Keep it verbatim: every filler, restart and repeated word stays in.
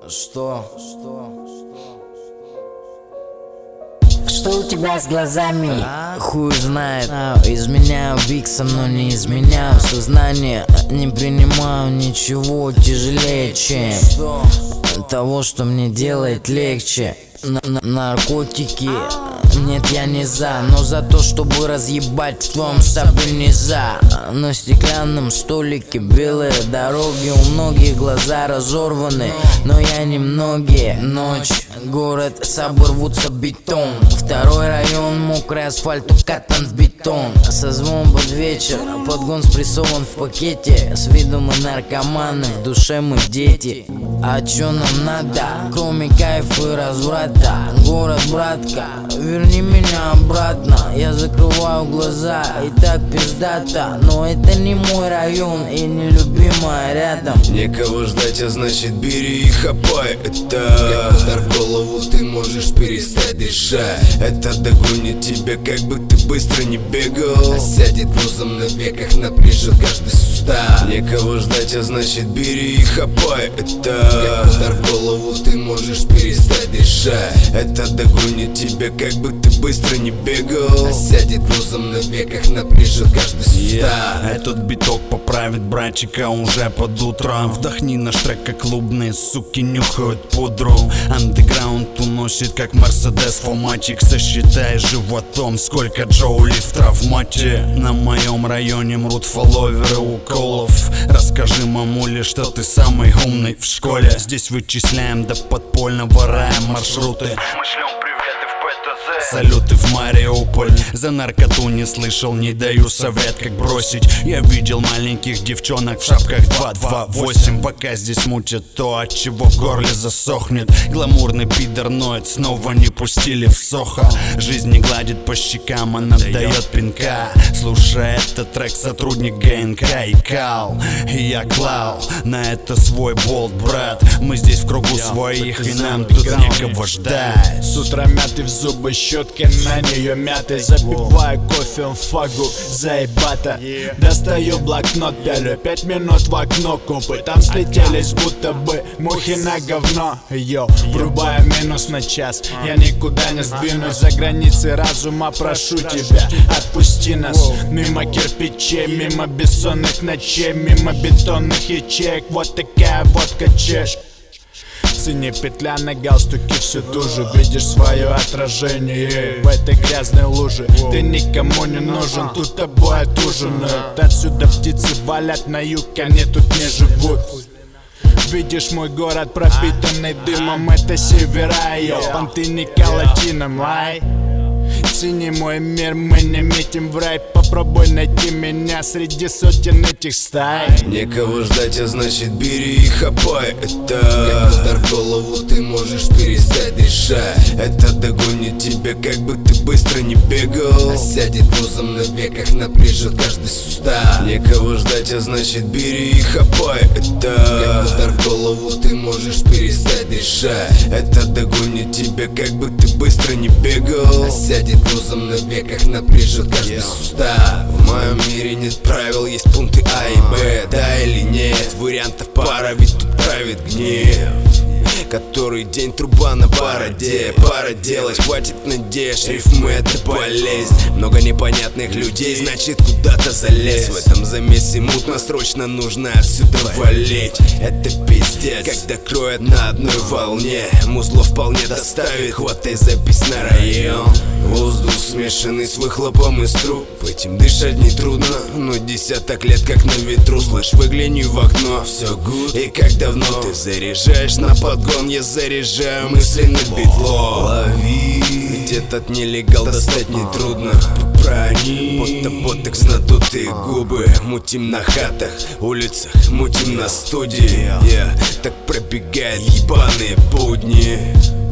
Что? Что? Что у тебя с глазами? А? Хуй знает. Изменяю биксом, но не изменяю сознание. Не принимаю ничего тяжелее, чем того, что мне делает легче. Н -н Наркотики. Нет, я не за, но за то, чтобы разъебать в твоем сабе не за. На стеклянном столике белые дороги, у многих глаза разорваны, но я не многие. Ночь, город, сабы рвутся бетон. Второй район, мокрый асфальт укатан в бетон. Созвон под вечер, подгон спрессован в пакете. С виду мы наркоманы, в душе мы дети. А чё нам надо, кроме кайфа и разврата? Город, братка, верни меня обратно. Я закрываю глаза, и так пиздата. Но это не мой район и не любимая рядом. Некого ждать, а значит бери и хапай. Это как удар в голову, ты можешь перестать дышать. Это догонит тебя, как бы ты быстро не бегал. А сядет грузом на веках, напряжет каждый сустав. Некого ждать, а значит бери и хапай. Это как удар в голову, ты можешь перестать дышать. Это догонит тебя, как бы ты быстро не бегал. А сядет грузом на веках, напряжет каждый сустав. yeah. Этот биток поправит братчика уже под утро. Вдохни наш трек, как клубные суки нюхают пудру. Андеграунд уносит, как Мерседес фоматик. Сосчитай животом, сколько джоули в травмате. На моем районе мрут фолловеры уколов. Расскажи мамуле, что ты самый умный в школе. Здесь вычисляем до подпольного рая маршруты. Мы шлем приветы в ПТЗ, салюты в Мариуполь. За наркоту не слышал, не даю совет, как бросить. Я видел маленьких девчонок в шапках два два восемь. Пока здесь мутят то, от чего в горле засохнет. Гламурный пидор ноет, снова не пустили в Сохо. Жизнь не гладит по щекам, она дает пинка. Слушай этот трек, сотрудник ГНК и Кал. И я клал на это свой болт, брат. Мы здесь в кругу своих, и нам тут некого ждать. С утра мяты в зубы щетки, на нее мяты. Запиваю кофе в фагу, заебато. Достаю блокнот, пялю пять минут в окно. Купы там слетелись, будто бы мухи на говно. Йоу, врубаю минус на час, я никуда не сдвинусь. За границы разума прошу тебя, отпусти нас. Мимо кирпичей, мимо бессонных ночей, мимо бетонных ячеек. Вот такая водка чеш. Цени петля на галстуке все туже. Видишь свое отражение в этой грязной луже. Ты никому не нужен, тут тобой отужинают. Отсюда птицы валят на юг, они тут не живут. Видишь мой город, пропитанный дымом, это севера, йо. Понты не колотином, лай. Цени мой мир, мы не метим в рай. Попробуй найти меня среди сотен этих стай. Некого ждать, а значит бери и хапай. Это как удар в голову, ты можешь перестать дышать. Это догонит тебя, как бы ты быстро не бегал. А сядет грузом на веках, напряжет каждый сустав. Некого ждать, а значит бери и хапай. Это как удар в голову, ты можешь перестать дышать. Это догонит тебя, как бы ты быстро не бегал. А сядет грузом на веках, напряжет каждый сустав. В моем мире нет правил, есть пункты А и Б. Да или нет, вариантов пара, ведь тут правит гнев. Который день труба на бороде. Пара делать, хватит надежд. Рифмы это болезнь. Много непонятных людей, значит куда-то залез. В этом замесе мутно, срочно нужно отсюда валить. Это пиздец, когда кроет на одной волне. Музло вполне доставит, хватай запись на район. Воздух смешанный с выхлопом из труб. Этим дышать не трудно, но десяток лет как на ветру. Слышь, выгляни в окно, все гуд. И как давно ты заряжаешь на подгон, я заряжаю мысленный битло. Лови, ведь этот нелегал достать нетрудно. Прони, пота-ботекс, надутые губы. Мутим на хатах, улицах, мутим на студии. Yeah, так пробегает ебаные будни.